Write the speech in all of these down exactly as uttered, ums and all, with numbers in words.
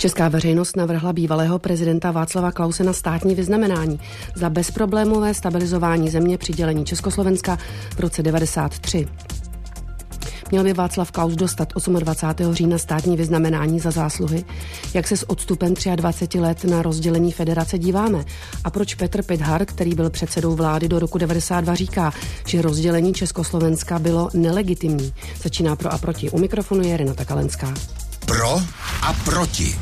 Česká veřejnost navrhla bývalého prezidenta Václava Klause na státní vyznamenání za bezproblémové stabilizování země při dělení Československa v roce devadesát tři. Měl by Václav Klaus dostat dvacátého osmého října státní vyznamenání za zásluhy. Jak se s odstupem dvaceti tří let na rozdělení federace díváme? A proč Petr Pithart, který byl předsedou vlády do roku devadesát dva, říká, že rozdělení Československa bylo nelegitimní? Začíná Pro a proti. U mikrofonu je Renata Kalenská. Pro a proti.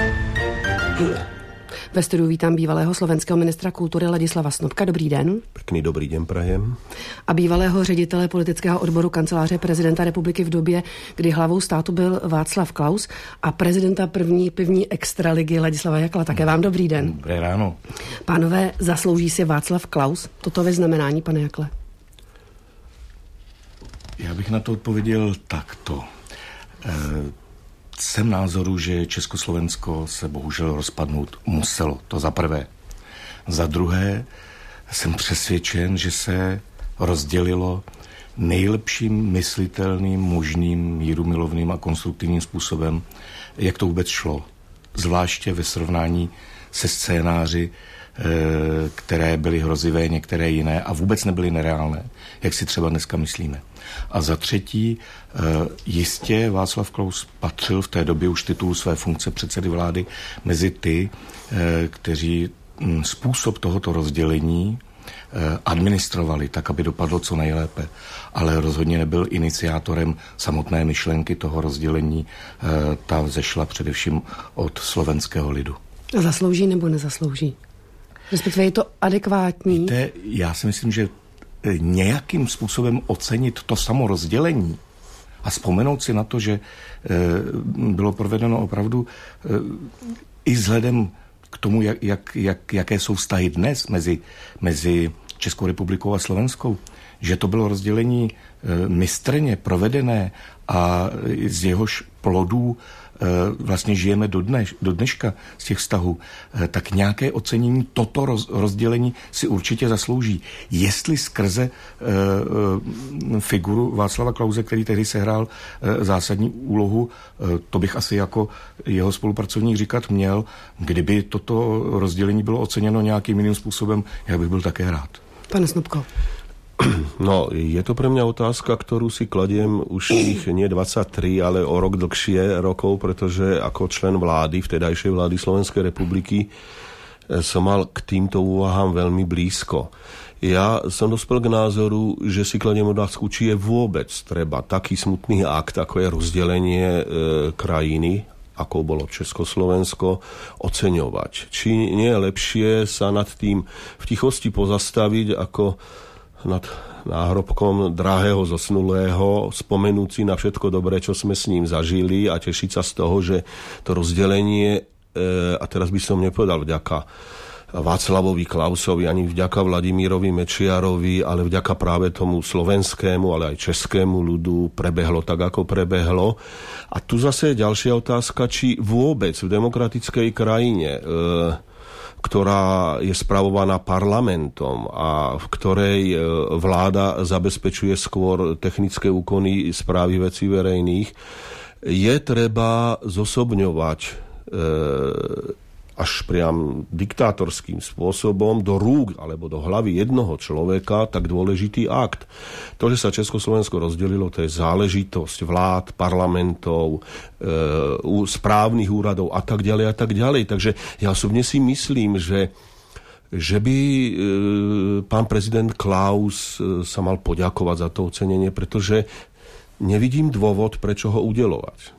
Ve studiu vítám bývalého slovenského ministra kultury Ladislava Snopka. Dobrý den. Pěkný dobrý den prajem. A bývalého ředitele politického odboru kanceláře prezidenta republiky v době, kdy hlavou státu byl Václav Klaus, a prezidenta první pivní extraligy Ladislava Jakla. Také vám dobrý den. Dobré ráno. Pánové, zaslouží si Václav Klaus toto vyznamenání, pane Jakle? Já bych na to odpověděl takto. E- Jsem názoru, že Československo se bohužel rozpadnout muselo. To za prvé. Za druhé jsem přesvědčen, že se rozdělilo nejlepším myslitelným, možným, mírumilovným a konstruktivním způsobem, jak to vůbec šlo. Zvláště ve srovnání se scénáři, které byly hrozivé, některé jiné a vůbec nebyly nereálné, jak si třeba dneska myslíme. A za třetí, jistě Václav Klaus patřil v té době už titulu své funkce předsedy vlády mezi ty, kteří způsob tohoto rozdělení administrovali tak, aby dopadlo co nejlépe. Ale rozhodně nebyl iniciátorem samotné myšlenky toho rozdělení. Ta vzešla především od slovenského lidu. A zaslouží nebo nezaslouží? Respektive je to adekvátní? Víte, já si myslím, že nějakým způsobem ocenit to samo rozdělení a vzpomenout si na to, že e, bylo provedeno opravdu e, i vzhledem k tomu, jak, jak, jak, jaké jsou vztahy dnes mezi, mezi Českou republikou a Slovenskou, že to bylo rozdělení e, mistrně provedené a z jehož plodů vlastně žijeme do, dneš, do dneška z těch vztahů, tak nějaké ocenění toto roz, rozdělení si určitě zaslouží. Jestli skrze uh, figuru Václava Klause, který tehdy sehrál uh, zásadní úlohu, uh, to bych asi jako jeho spolupracovník říkat měl, kdyby toto rozdělení bylo oceněno nějakým jiným způsobem, já bych byl také rád. Pane Snopko. No, je to pre mňa otázka, ktorú si kladiem už ich nie dvadsaťtri, ale o rok dlhšie rokov, pretože ako člen vlády, vtedajšej vlády Slovenskej republiky, som mal k týmto úvahám veľmi blízko. Ja som dospel k názoru, že si kladiem otázku, či je vôbec treba taký smutný akt, ako je rozdelenie e, krajiny, ako bolo Československo, oceňovať. Či nie je lepšie sa nad tým v tichosti pozastaviť, ako nad náhrobkom drahého zosnulého, spomenúci na všetko dobré, čo sme s ním zažili a tešiť sa z toho, že to rozdelenie, e, a teraz by som nepovedal vďaka Václavovi Klausovi, ani vďaka Vladimírovi Mečiarovi, ale vďaka práve tomu slovenskému, ale aj českému ľudu prebehlo tak, ako prebehlo. A tu zase je ďalšia otázka, či vôbec v demokratickej krajine e, ktorá je spravovaná parlamentom a v ktorej vláda zabezpečuje skôr technické úkony správy vecí verejných, je treba zosobňovať e, až priam diktátorským spôsobom do rúk alebo do hlavy jednoho človeka tak dôležitý akt. To, že sa Československo rozdelilo, to je záležitosť vlád, parlamentov, e, správnych úradov a tak ďalej a tak ďalej. Takže ja osobne si myslím, že že by e, pán prezident Klaus e, sa mal poďakovať za to ocenenie, pretože nevidím dôvod, prečo ho udeľovať.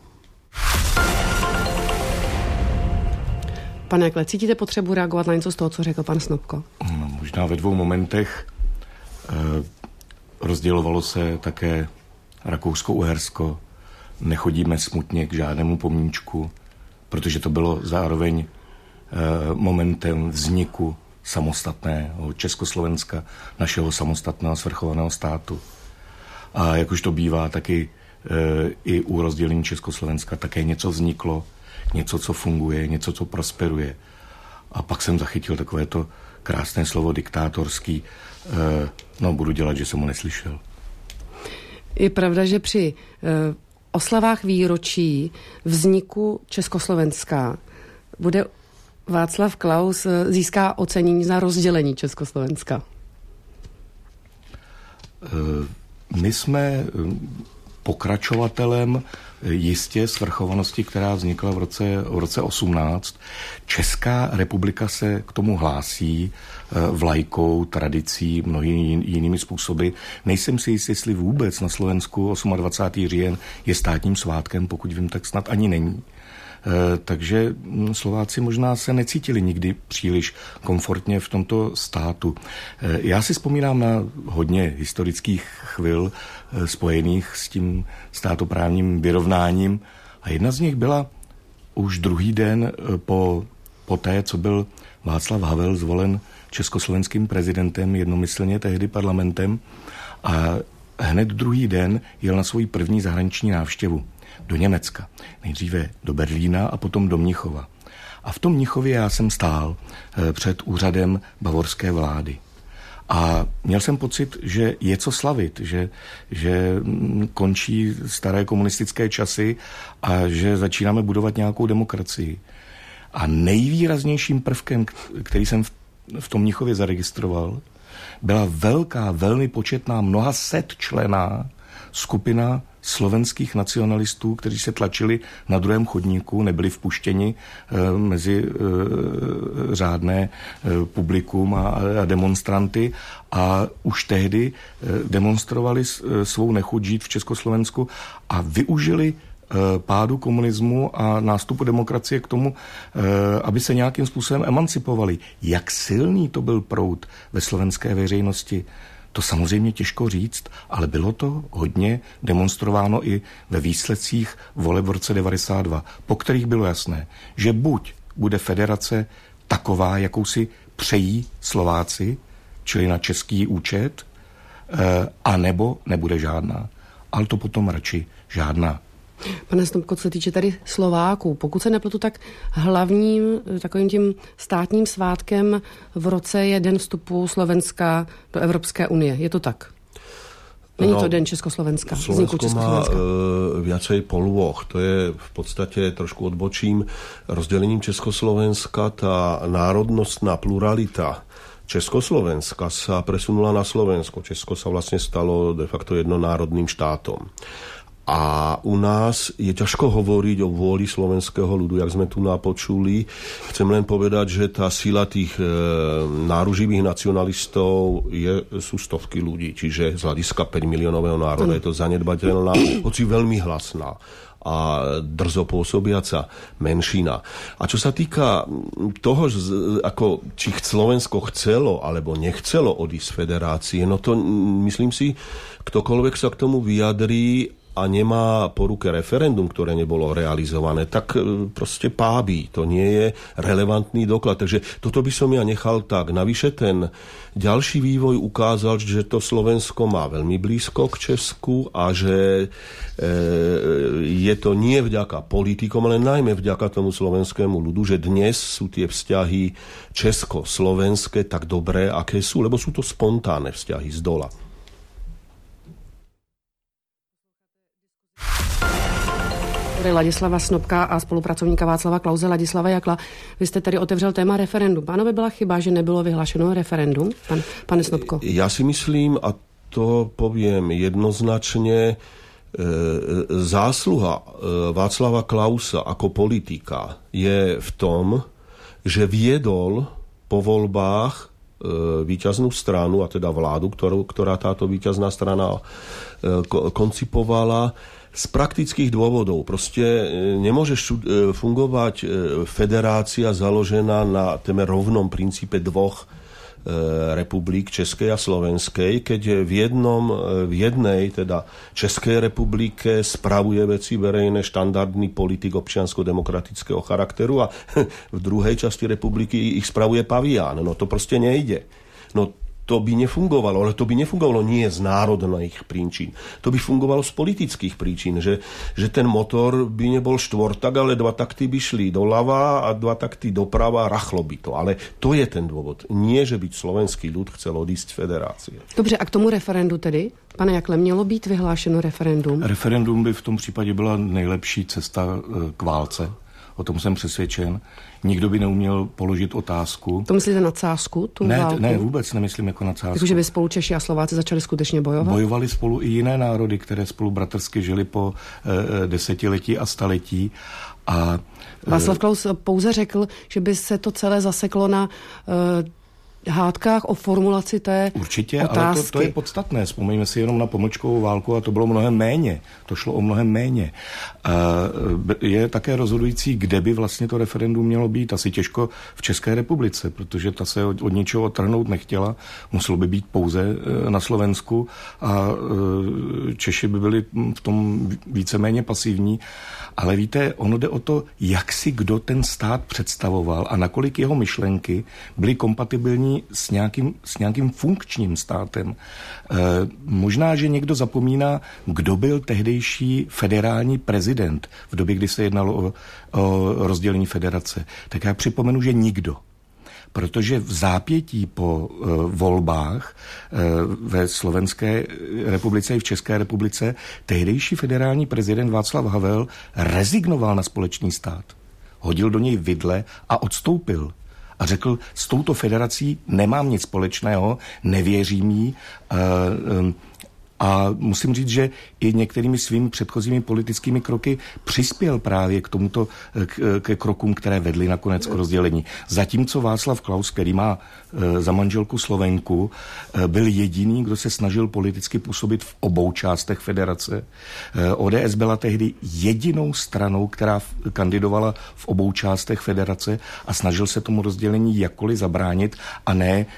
Pane Jakle, cítíte potřebu reagovat na něco z toho, co řekl pan Snopko? No, možná ve dvou momentech. E, rozdělovalo se také Rakousko-Uhersko. Nechodíme smutně k žádnému pomníčku, protože to bylo zároveň e, momentem vzniku samostatného Československa, našeho samostatného svrchovaného státu. A jak už to bývá, taky e, i u rozdělení Československa také něco vzniklo, něco, co funguje, něco, co prosperuje. A pak jsem zachytil takové to krásné slovo diktátorský. E, no, budu dělat, že jsem ho neslyšel. Je pravda, že při e, oslavách výročí vzniku Československa Bude Václav Klaus získá ocenění za rozdělení Československa? My jsme pokračovatelem jistě svrchovanosti, která vznikla v roce, v roce osmnáct. Česká republika se k tomu hlásí vlajkou, tradicí, mnohými jinými způsoby. Nejsem si jistý, jestli vůbec na Slovensku dvacátého osmého říjen je státním svátkem, pokud vím, tak snad ani není. Takže Slováci možná se necítili nikdy příliš komfortně v tomto státu. Já si vzpomínám na hodně historických chvil spojených s tím státoprávním vyrovnáním a jedna z nich byla už druhý den po, po té, co byl Václav Havel zvolen československým prezidentem, jednomyslně tehdy parlamentem, a hned druhý den jel na svoji první zahraniční návštěvu do Německa. Nejdříve do Berlína a potom do Mnichova. A v tom Mnichově já jsem stál před úřadem bavorské vlády. A měl jsem pocit, že je co slavit, že, že končí staré komunistické časy a že začínáme budovat nějakou demokracii. A nejvýraznějším prvkem, který jsem v, v tom Mnichově zaregistroval, byla velká, velmi početná, mnoha set člená skupina slovenských nacionalistů, kteří se tlačili na druhém chodníku, nebyli vpuštěni e, mezi e, řádné e, publikum a, a demonstranty a už tehdy e, demonstrovali s, e, svou nechuť žít v Československu a využili e, pádu komunismu a nástupu demokracie k tomu, e, aby se nějakým způsobem emancipovali. Jak silný to byl proud ve slovenské veřejnosti, to samozřejmě těžko říct, ale bylo to hodně demonstrováno i ve výsledcích voleb v roce devadesát dva, po kterých bylo jasné, že buď bude federace taková, jakou si přejí Slováci, čili na český účet, a nebo nebude žádná. Ale to potom radši žádná. Pane Snopko, co se týče tady Slováků, pokud se nepletu, tak hlavním takovým tím státním svátkem v roce je den vstupu Slovenska do Evropské unie. Je to tak? Není no, to den Československa? Slovensko má e, viacej polôch. To je v podstate trošku odbočím rozdelením Československa. Tá národnostná pluralita Československa sa presunula na Slovensko. Česko sa vlastne stalo de facto jednonárodným štátom. A u nás je ťažko hovoriť o vôli slovenského ľudu, jak sme tu napočuli. Chcem len povedať, že tá sila tých e, náruživých nacionalistov je, sú stovky ľudí, čiže z hľadiska päť miliónového národa je to zanedbateľná, hoci veľmi hlasná a drzo pôsobiaca menšina. A čo sa týka toho, ako či Slovensko chcelo alebo nechcelo odísť z federácie, no to myslím si, ktokoľvek sa k tomu vyjadrí a nemá po ruke referendum, ktoré nebolo realizované, tak proste pábí. To nie je relevantný doklad. Takže toto by som ja nechal tak. Navyše ten ďalší vývoj ukázal, že to Slovensko má veľmi blízko k Česku a že e, je to nie vďaka politikom, ale najmä vďaka tomu slovenskému ľudu, že dnes sú tie vzťahy česko-slovenské tak dobré, aké sú, lebo sú to spontánne vzťahy z dola. Ladislava Snopka a spolupracovníka Václava Klause, Ladislava Jakla. Vy jste tady otevřel téma referendum. Pánovi byla chyba, že nebylo vyhlášeno referendum? Pan, pane Snopko. Já si myslím, a to poviem jednoznačne, e, zásluha e, Václava Klausa ako politika je v tom, že viedol po voľbách e, víťaznú stranu, a teda vládu, ktorú, ktorá táto víťazná strana e, ko, koncipovala, z praktických dôvodov. Proste nemôžeš fungovať federácia založená na téme rovnom princípe dvoch republik, Českej a Slovenskej, keď v jednom, v jednej, teda Českej republike spravuje veci verejné štandardný politik občiansko-demokratického charakteru a v druhej časti republiky ich spravuje pavián. No to proste nejde. No to by nefungovalo, ale to by nefungovalo nie z národných príčin. To by fungovalo z politických príčin, že, že ten motor by nebol štvortak, ale dva takty by šli doľava a dva takty doprava, rachlo by to. Ale to je ten dôvod. Nie, že by slovenský ľud chcel odísť z federácie. Dobře, a k tomu referendu tedy? Pane Jakle, mělo být vyhlášeno referendum? Referendum by v tom případě byla nejlepší cesta k válce. o tom jsem přesvědčen. Nikdo by neuměl položit otázku. To myslíte nadsázku, tu ne, válku? Ne, vůbec nemyslím jako nadsázku. Takže by spolu Češi a Slováci začali skutečně bojovat? Bojovali spolu i jiné národy, které spolu bratrsky žili po e, desetiletí a staletí. A, e, Václav Klaus pouze řekl, že by se to celé zaseklo na e, hádkách o formulaci té určitě, otázky. Ale to, to je podstatné. Vzpomeňme si jenom na pomlčkovou válku a to bylo mnohem méně. To šlo o mnohem méně. Je také rozhodující, kde by vlastně to referendum mělo být. Asi těžko v České republice, protože ta se od, od ničeho odtrhnout nechtěla. Muselo by být pouze na Slovensku a Češi by byli v tom víceméně pasivní. Ale víte, ono jde o to, jak si kdo ten stát představoval a nakolik jeho myšlenky byly kompatibilní s nějakým, s nějakým funkčním státem. E, možná, že někdo zapomíná, kdo byl tehdejší federální prezident v době, kdy se jednalo o, o rozdělení federace. Tak já připomenu, že nikdo. Protože v zápětí po e, volbách e, ve Slovenské republice i v České republice tehdejší federální prezident Václav Havel rezignoval na společný stát. Hodil do něj vidle a odstoupil. A řekl, s touto federací nemám nic společného, nevěřím jí. E, e, A musím říct, že i některými svými předchozími politickými kroky přispěl právě k tomuto, k, k krokům, které vedly nakonec k rozdělení. Zatímco Václav Klaus, který má e, za manželku Slovenku, e, byl jediný, kdo se snažil politicky působit v obou částech federace. E, O D S byla tehdy jedinou stranou, která v, kandidovala v obou částech federace a snažil se tomu rozdělení jakkoliv zabránit a ne e,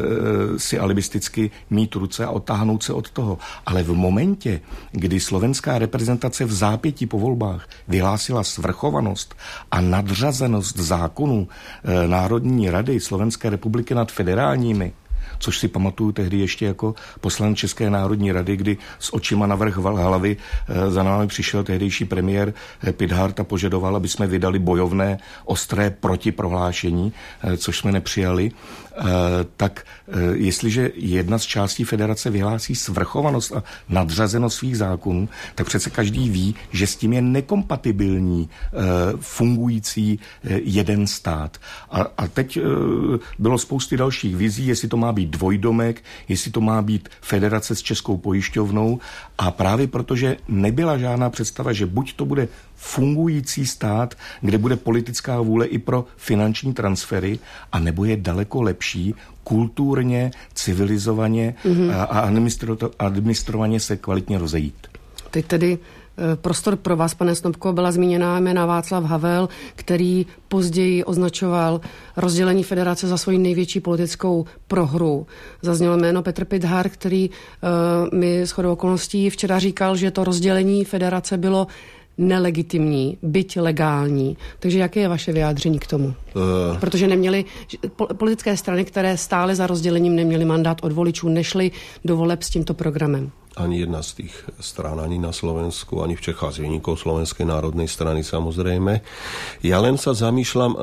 si alibisticky mít ruce a odtáhnout se od toho. Ale v momentě, kdy slovenská reprezentace v zápětí po volbách vyhlásila svrchovanost a nadřazenost zákonů e, Národní rady Slovenské republiky nad federálními, což si pamatuju tehdy ještě jako poslanec České národní rady, kdy s očima na vrch hlavy e, za námi přišel tehdejší premiér e, Pithart a požadoval, aby jsme vydali bojovné, ostré protiprohlášení, e, což jsme nepřijali. Uh, tak uh, jestliže jedna z částí federace vyhlásí svrchovanost a nadřazenost svých zákonů, tak přece každý ví, že s tím je nekompatibilní uh, fungující uh, jeden stát. A, a teď uh, bylo spousty dalších vizí, jestli to má být dvojdomek, jestli to má být federace s Českou pojišťovnou a právě protože nebyla žádná představa, že buď to bude fungující stát, kde bude politická vůle i pro finanční transfery, a nebo je daleko lepší kulturně, civilizovaně mm-hmm. a administro- administrovaně se kvalitně rozejít. Teď tedy prostor pro vás, pane Snopko, byla zmíněná jména Václav Havel, který později označoval rozdělení federace za svoji největší politickou prohru. Zaznělo jméno Petr Pithart, který uh, mi shodou okolností včera říkal, že to rozdělení federace bylo nelegitimní, byť legální. Takže jaké je vaše vyjádření k tomu? Uh. Protože neměli, politické strany, které stály za rozdělením, neměly mandát od voličů, nešly do voleb s tímto programem. Ani jedna z tých strán, ani na Slovensku, ani v Čechách, z výnikov Slovenskej národnej strany samozrejme. Ja len sa zamýšľam, e,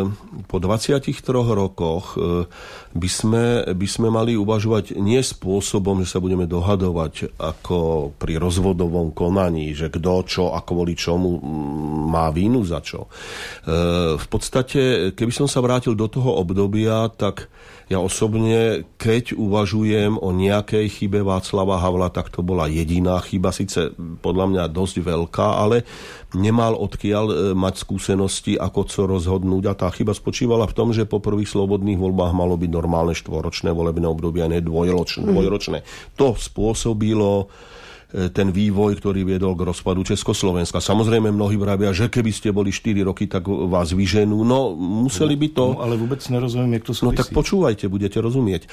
po dvadsiatich troch rokoch e, by, sme, by sme mali uvažovať nie spôsobom, že sa budeme dohadovať ako pri rozvodovom konaní, že kto, čo, ako voli čomu má vínu za čo. E, v podstate, keby som sa vrátil do toho obdobia, tak ja osobne, keď uvažujem o nejakej chybe Václava Havla, tak to bola jediná chyba, síce podľa mňa dosť veľká, ale nemal odkiaľ mať skúsenosti, ako co rozhodnúť. A tá chyba spočívala v tom, že po prvých slobodných voľbách malo byť normálne štvoročné volebné obdobie, a ne dvojročné. Mm. dvojročné. To spôsobilo ten vývoj, ktorý viedol k rozpadu Československa. Samozrejme, mnohí vravia, že keby ste boli štyri roky, tak vás vyženú. No, museli by to... No, ale vôbec nerozumiem, jak to súvisí. No tak počúvajte, budete rozumieť. E,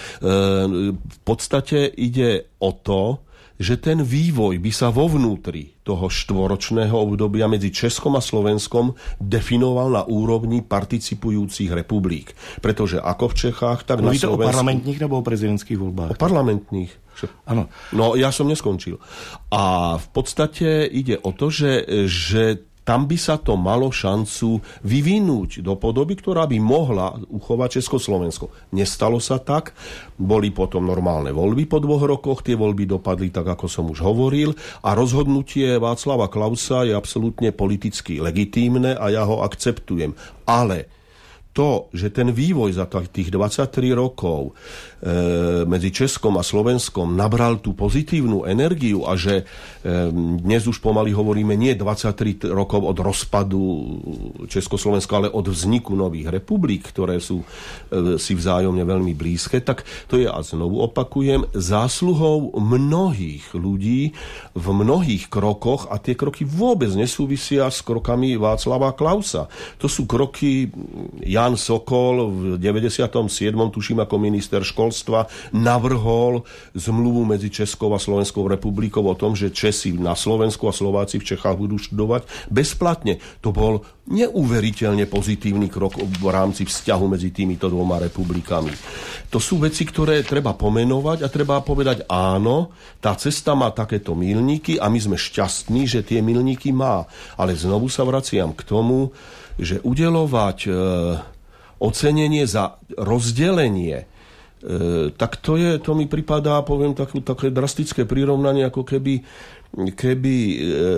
v podstate ide o to, že ten vývoj by sa vo vnútri toho štvoročného obdobia medzi Českom a Slovenskom definoval na úrovni participujúcich republik. Pretože ako v Čechách, tak no, na Slovensku... o parlamentných nebo o prezidentských voľbách? O parlamentných. Áno. No, ja som neskončil. A v podstate ide o to, že, že tam by sa to malo šancu vyvinúť do podoby, ktorá by mohla uchovať Československo. Nestalo sa tak, boli potom normálne voľby po dvoch rokoch, tie voľby dopadli tak, ako som už hovoril, a rozhodnutie Václava Klausa je absolútne politicky legitímne a ja ho akceptujem. Ale to, že ten vývoj za tých dvadsaťtri rokov e, medzi Českom a Slovenskom nabral tú pozitívnu energiu a že e, dnes už pomaly hovoríme nie dvadsaťtri rokov od rozpadu Československa, ale od vzniku nových republik, ktoré sú e, si vzájomne veľmi blízke, tak to je, a znovu opakujem, zásluhou mnohých ľudí v mnohých krokoch, a tie kroky vôbec nesúvisia s krokami Václava Klausa. To sú kroky Jan Sokol v deväťdesiatom siedmom tuším ako minister školstva navrhol zmluvu medzi Českou a Slovenskou republikou o tom, že Česi na Slovensku a Slováci v Čechách budú študovať bezplatne. To bol neuveriteľne pozitívny krok v rámci vzťahu medzi týmito dvoma republikami. To sú veci, ktoré treba pomenovať a treba povedať áno, tá cesta má takéto milníky a my sme šťastní, že tie milníky má. Ale znovu sa vraciam k tomu, že udeľovať e, ocenenie za rozdelenie, e, tak to je, to mi pripadá, poviem, takú, také drastické prirovnanie, ako keby, keby e,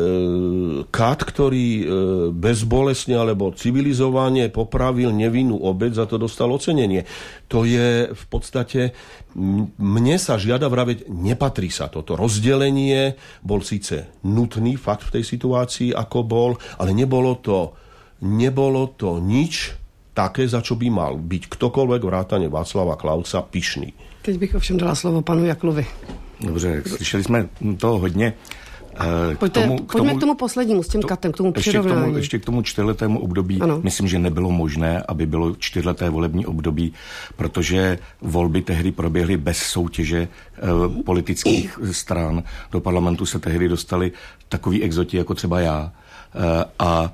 kat, ktorý e, bezbolestne alebo civilizovane popravil nevinnú obeť, za to dostal ocenenie. To je v podstate, mne sa žiada vraveť, nepatrí sa toto. Rozdelenie bol síce nutný fakt v tej situácii, ako bol, ale nebolo to Nebolo to nič také, za čo by mal byť ktokoľvek vrátane Václava Klausa pyšný. Teď bych ovšem dala slovo panu Jaklovi. Dobře, slyšeli jsme toho hodně. Pojďte, k tomu, k pojďme tomu, k tomu poslednímu, s tím to, katem, k tomu přirovnání. Ještě k tomu, ještě k tomu čtyřletému období. Ano. Myslím, že nebylo možné, aby bylo čtyřleté volební období, protože volby tehdy proběhly bez soutěže eh, politických stran. Do parlamentu se tehdy dostali takový exoti, jako třeba já. Eh, a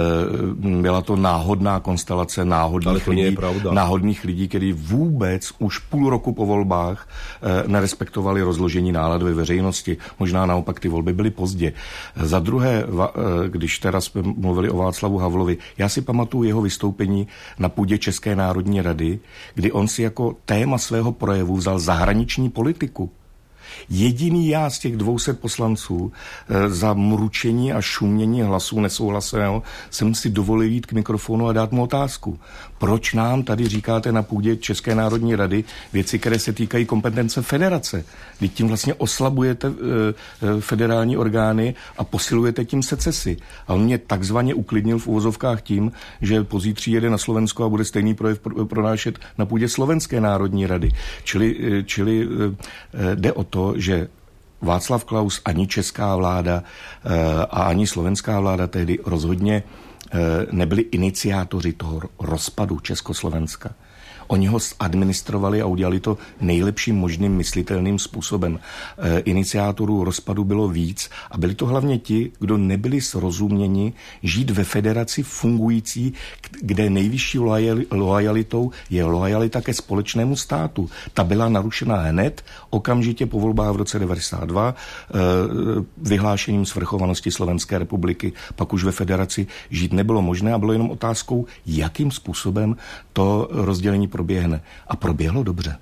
byla to náhodná konstelace náhodných lidí, náhodných lidí, kteří vůbec už půl roku po volbách e, nerespektovali rozložení nálad ve veřejnosti. Možná naopak ty volby byly pozdě. Za druhé, va, e, když teda jsme mluvili o Václavu Havlovi, já si pamatuju jeho vystoupení na půdě České národní rady, kdy on si jako téma svého projevu vzal zahraniční politiku. Jediný já z těch dvou set poslanců e, za mručení a šumění hlasů nesouhlasného jsem si dovolil jít k mikrofonu a dát mu otázku. Proč nám tady říkáte na půdě České národní rady věci, které se týkají kompetence federace? Vy tím vlastně oslabujete e, e, federální orgány a posilujete tím secesi. A on mě takzvaně uklidnil v uvozovkách tím, že pozítří jede na Slovensko a bude stejný projev pronášet na půdě Slovenské národní rady. Čili, e, čili e, jde o to, že Václav Klaus ani česká vláda a ani slovenská vláda tehdy rozhodně nebyli iniciátoři toho rozpadu Československa. Oni ho administrovali a udělali to nejlepším možným myslitelným způsobem. E, iniciátorů rozpadu bylo víc a byli to hlavně ti, kdo nebyli srozuměni žít ve federaci fungující, kde nejvyšší loajalitou je loajalita ke společnému státu. Ta byla narušena hned, okamžitě po volbách v roce devadesát dva, e, vyhlášením svrchovanosti Slovenské republiky, pak už ve federaci žít nebylo možné a bylo jenom otázkou, jakým způsobem to rozdělení proběhne. A proběhlo dobře.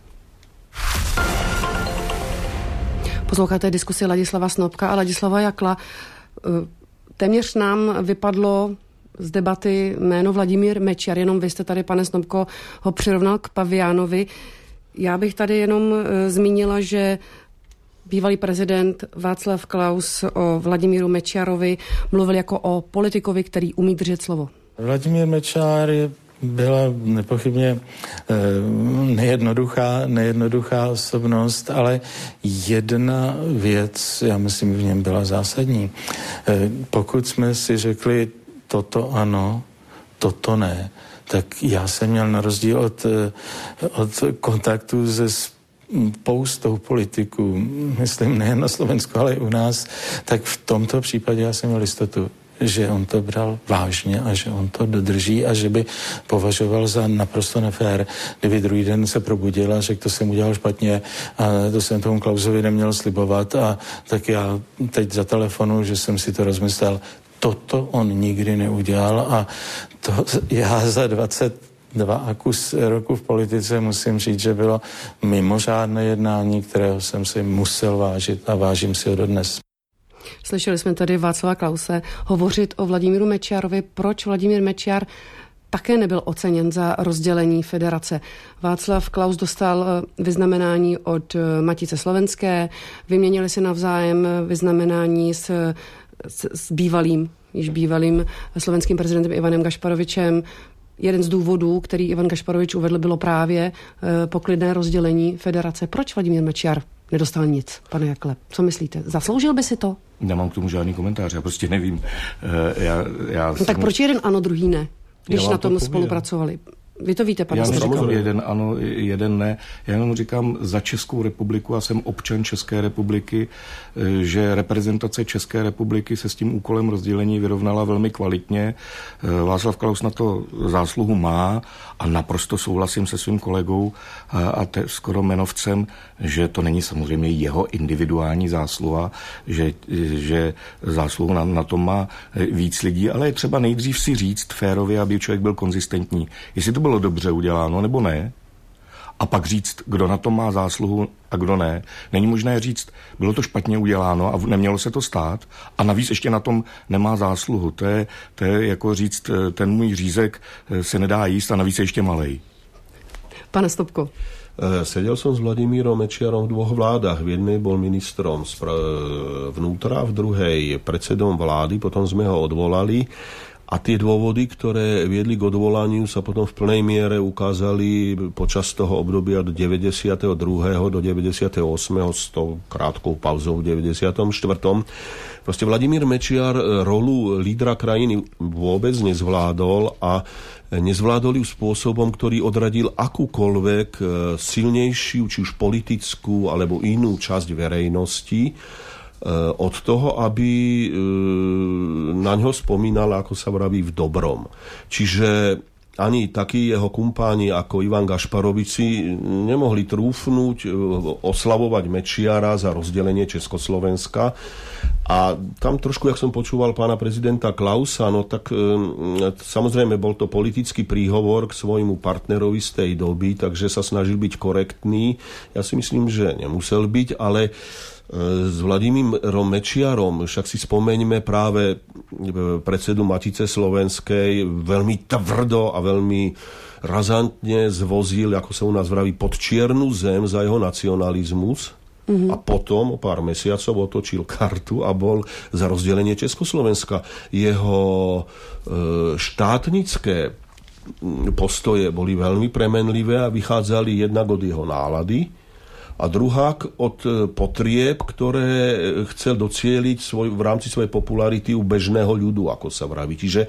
Posloucháte diskusi Ladislava Snopka a Ladislava Jakla. Téměř nám vypadlo z debaty jméno Vladimír Mečiar, jenom vy jste tady, pane Snopko, ho přirovnal k paviánovi. Já bych tady jenom zmínila, že bývalý prezident Václav Klaus o Vladimíru Mečiarovi mluvil jako o politikovi, který umí držet slovo. Vladimír Mečiar je byla nepochybně nejednoduchá, nejednoduchá osobnost, ale jedna věc, já myslím, v něm byla zásadní. Pokud jsme si řekli toto ano, toto ne, tak já jsem měl na rozdíl od, od kontaktu se spoustou politiků, myslím nejen na Slovensku, ale i u nás, tak v tomto případě já jsem měl jistotu, že on to bral vážně a že on to dodrží a že by považoval za naprosto nefér, kdyby druhý den se probudil a řekl, to jsem udělal špatně a to jsem tomu Klausovi neměl slibovat a tak já teď za telefonu, že jsem si to rozmyslel. toto on nikdy neudělal a to já za dvacet dva a kus roku v politice musím říct, že bylo mimořádné jednání, kterého jsem si musel vážit a vážím si ho dodnes. Slyšeli jsme tady Václava Klause hovořit o Vladimíru Mečiarovi. Proč Vladimír Mečiar také nebyl oceněn za rozdělení federace? Václav Klaus dostal vyznamenání od Matice slovenské, vyměnili si navzájem vyznamenání s, s, s bývalým, již bývalým slovenským prezidentem Ivanem Gašparovičem. Jeden z důvodů, který Ivan Gašparovič uvedl, bylo právě poklidné rozdělení federace. Proč Vladimír Mečiar nedostal nic, pane Jakle? Co myslíte? Zasloužil by si to? Nemám k tomu žádný komentář, já prostě nevím. Já, já no, tak jsem... proč jeden ano, druhý ne, když na tom spolupracovali? Vy to víte, pane. Já neříkám jeden ano, jeden ne. Já jenom říkám za Českou republiku, a jsem občan České republiky, že reprezentace České republiky se s tím úkolem rozdělení vyrovnala velmi kvalitně. Václav Klaus na to zásluhu má a naprosto souhlasím se svým kolegou a te, skoro jmenovcem, že to není samozřejmě jeho individuální zásluha, že, že zásluhu na, na tom má víc lidí, ale je třeba nejdřív si říct férově, aby člověk byl konzistentní. Jestli to bylo dobře uděláno, nebo ne, a pak říct, kdo na tom má zásluhu a kdo ne. Není možné říct, bylo to špatně uděláno a nemělo se to stát a navíc ještě na tom nemá zásluhu. To je, to je jako říct, ten můj řízek se nedá jíst a navíc je ještě malej. Pane Stopko. Sedel som s Vladimírom Mečiarom v dvoch vládach. V jednej bol ministrom vnútra, v druhej predsedom vlády, potom sme ho odvolali. A tie dôvody, ktoré viedli k odvolaniu, sa potom v plnej miere ukázali počas toho obdobia do deväťdesiateho druhého do deväťdesiateho ôsmeho s tou krátkou pauzou v deväťdesiatom štvrtom Proste Vladimír Mečiar rolu lídra krajiny vôbec nezvládol a nezvládol ju spôsobom, ktorý odradil akúkoľvek silnejšiu, či už politickú alebo inú časť verejnosti od toho, aby na ňo spomínala, ako sa vraví, v dobrom. Čiže ani takí jeho kumpáni ako Ivan Gašparovič si nemohli trúfnuť oslavovať Mečiara za rozdelenie Československa. A tam trošku, jak som počúval pána prezidenta Klausa, no tak e, samozrejme bol to politický príhovor k svojmu partnerovi z tej doby, takže sa snažil byť korektný. Ja si myslím, že nemusel byť, ale s Vladimírom Mečiarom, však si spomeňme práve predsedu Matice slovenskej, veľmi tvrdo a veľmi razantne zvozil, ako sa u nás vraví, pod čiernu zem za jeho nacionalizmus. Mm-hmm. A potom o pár mesiacov otočil kartu a bol za rozdelenie Československa. Jeho e, štátnické postoje boli veľmi premenlivé a vychádzali jednak od jeho nálady a druhák od potrieb, ktoré chcel docieliť svoj, v rámci svojej popularity u bežného ľudu, ako sa vraví. Čiže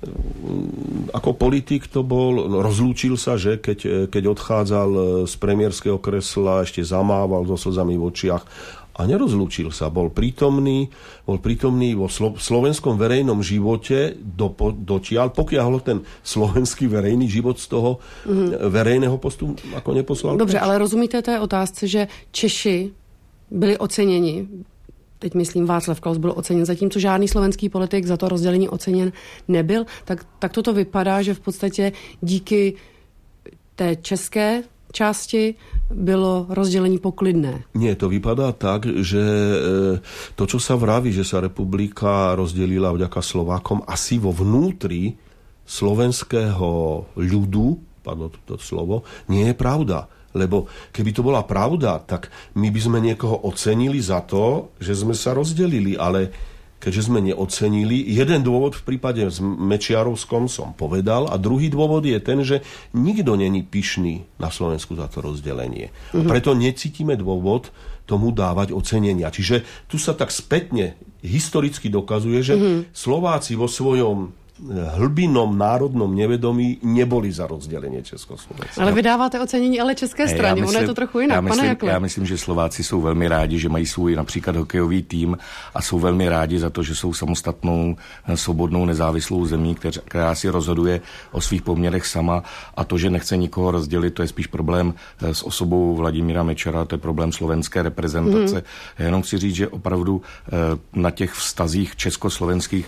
ako politik to bol, no, rozlúčil sa, že keď, keď odchádzal z premiérskeho kresla, ešte zamával so slzami v očiach a nerozlúčil sa. Bol prítomný, bol prítomný vo slo, slovenskom verejnom živote do, dotiaľ, pokiaľ ho ten slovenský verejný život z toho mm-hmm. verejného postu ako neposlal. Dobře, ale rozumíte té otázce, že Češi byli oceněni, teď myslím Václav Klaus byl oceněn, zatímco žádný slovenský politik za to rozdělení oceněn nebyl, tak, tak toto vypadá, že v podstatě díky té české části bylo rozdelení poklidné. Nie, to vypadá tak, že to, čo sa vraví, že sa republika rozdelila vďaka Slovákom, asi vo vnútri slovenského ľudu, padlo toto slovo, nie je pravda. Lebo keby to bola pravda, tak my by sme niekoho ocenili za to, že sme sa rozdelili, ale keďže sme neocenili. Jeden dôvod v prípade s Mečiarovskom som povedal a druhý dôvod je ten, že nikto není pyšný na Slovensku za to rozdelenie. Mm-hmm. A preto necítime dôvod tomu dávať ocenenia. Čiže tu sa tak spätne historicky dokazuje, že mm-hmm. Slováci vo svojom hlbinom národnom nevedomí neboli za rozdělení Československa. Ale vy dáváte ocenění ale české straně, ono je to trochu jinak. Já myslím, Pane Jakle. Já myslím, že Slováci jsou velmi rádi, že mají svůj například hokejový tým a jsou velmi rádi za to, že jsou samostatnou, svobodnou, nezávislou zemí, která si rozhoduje o svých poměrech sama a to, že nechce nikoho rozdělit, to je spíš problém s osobou Vladimíra Mečiara, to je problém slovenské reprezentace. Mm. Já jenom chci říct, že opravdu na těch vztazích československých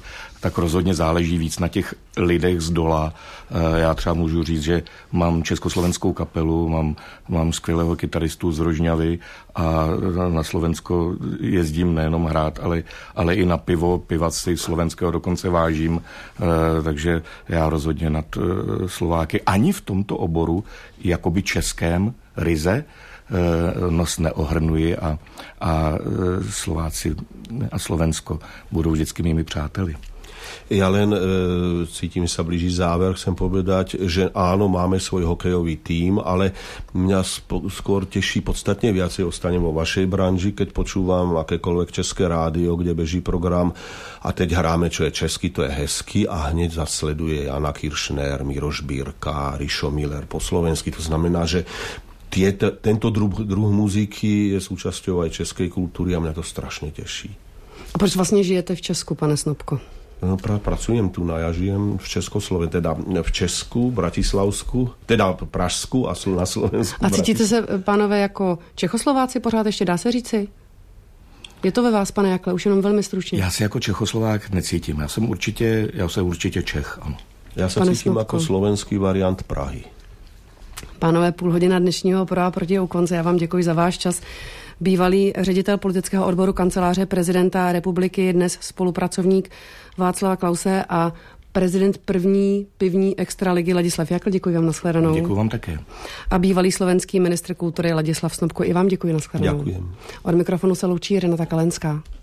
tak rozhodně záleží víc na těch lidech z dola. Já třeba můžu říct, že mám československou kapelu, mám, mám skvělého kytaristu z Rožňavy a na Slovensko jezdím nejenom hrát, ale, ale i na pivo, piva si slovenského dokonce vážím, takže já rozhodně nad Slováky ani v tomto oboru, jakoby českém ryze, nos neohrnuji a, a Slováci a Slovensko budou vždycky mými přáteli. Ja len e, cítim sa blíži záver, chcem povedať, že áno, máme svoj hokejový tím, ale mňa spo, skôr teší podstatne viacej, ostanem vo vašej branži, keď počúvam akékoľvek české rádio, kde beží program a teď hráme, čo je česky, to je hezky a hneď zasleduje Jana Kiršner, Miroš Bírka, Rišo Miller po slovensky. To znamená, že Tieto, tento druh, druh muziky je súčasťou aj českej kultúry a mňa to strašne teší. A proč vlastne žijete v Česku, pane Snopko? No, pra, pracujem tu, no ja žijem v Československu, teda v Česku, Bratislavsku, teda Pražsku a na Slovensku. A cítíte se, pánové, jako Čechoslováci pořád ještě, dá se říci? Je to ve vás, pane Jakle, už jenom velmi stručně. Já se jako Čechoslovák necítím, já jsem určitě, já jsem určitě Čech, ano. Já se pane cítím Snopko. Jako slovenský variant Prahy. Pánové, půl hodina dnešního Pro a proti u konce. Já vám děkuji za váš čas. Bývalý ředitel politického odboru kanceláře prezidenta republiky, dnes spolupracovník Václava Klause a prezident první pivní extraligy Ladislav Jakl. Děkuji vám, nashledanou. Děkuji vám také. A bývalý slovenský ministr kultury Ladislav Snopko. I vám děkuji, nashledanou. Děkujem. Od mikrofonu se loučí Renata Kalenská.